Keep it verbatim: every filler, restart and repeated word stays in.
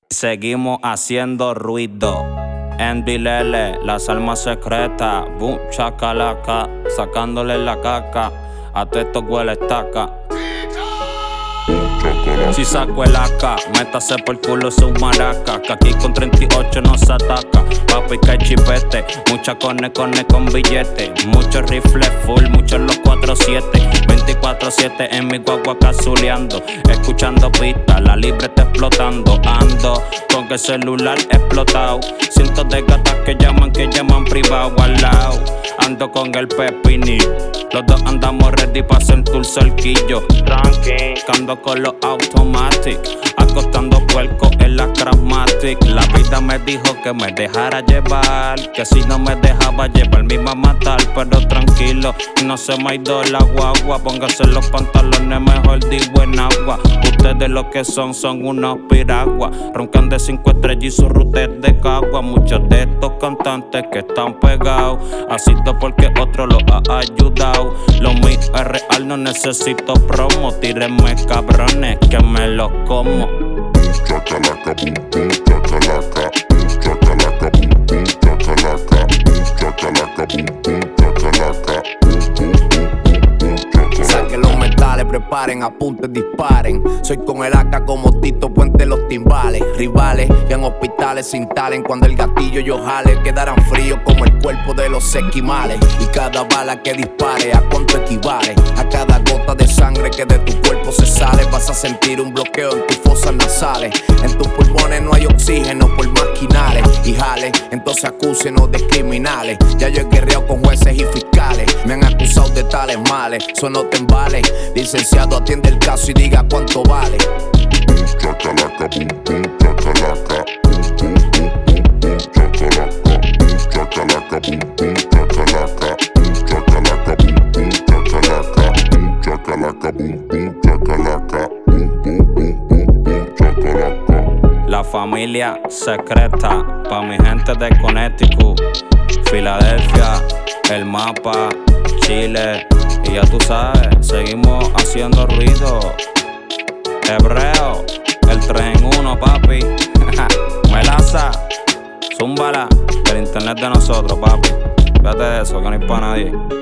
Seguimos haciendo ruido. Andy Lele, las almas secretas. Boom, chacalaca, sacándole la caca. A todos estos huele estaca. Si saco el A K, métase por culo su maraca. Que aquí con treinta y ocho no se ataca. Papi que hay chipete, mucha cone cone con billete. Muchos rifles full, muchos los cuatro siete. veinticuatro siete en mi guagua cazuleando. Escuchando pistas, la libre está explotando. Ando con el celular explotado. Cientos de gatas que llaman, que llaman privado al lado. Ando con el pepinil. Los dos andamos ready pa' hacer tour cerquillo. Tranqui, ando con los automatic. Acostando puerco en la Craftmatic. La vida me dijo que me dejara llevar, que si no me dejaba llevar me iba a matar. Pero tranquilo, no se me ha ido la guagua. Póngase los pantalones, mejor digo en agua. Ustedes lo que son, son unos piraguas. Roncan de cinco estrellas y su ruta es de cagua. Muchos de estos cantantes que están pegados ha sido porque otro los ha ayudado. Lo mío es real, no necesito promo. Tírenme cabrones que me los como. Chacalaca, boom, boom, chacalaca. Chacalaca, boom, boom, chacalaca. Chacalaca, boom, boom, chacalaca. Saquen los metales, preparen, apunten, disparen. Soy con el A K como Tito Puente los timbales. Rivales que en hospitales se instalen. Cuando el gatillo yo jale, quedarán fríos como el cuerpo de los esquimales. Y cada bala que dispare, ¿a cuánto equivale? A cada gota de sangre que de tu cuerpo se sale. Vas a sentir un bloqueo en tus fosas nasales. En tus pulmones no hay oxígeno por maquinales. Y jale, entonces acúsenos de criminales. Ya yo he guerreado con jueces y fiscales. Me han acusado de tales males, eso no te embale. Licenciado, atiende el caso y diga cuánto vale. Chacalaca, boom, boom, chacalaca. Boom, boom, boom, boom, chacalaca. Chacalaca, boom, boom, chacalaca. Chacalaca, boom, boom, chacalaca. Chacalaca, boom, boom, chacalaca. Boom, boom, boom, boom, boom, chacalaca. La familia secreta, pa' mi gente de Connecticut, Filadelfia, el mapa, Chile. Y ya tú sabes, seguimos haciendo ruido. Hebreo, el tres en uno, papi. Melaza, zúmbala, el internet de nosotros, papi. Fíjate de eso, que no hay pa' nadie.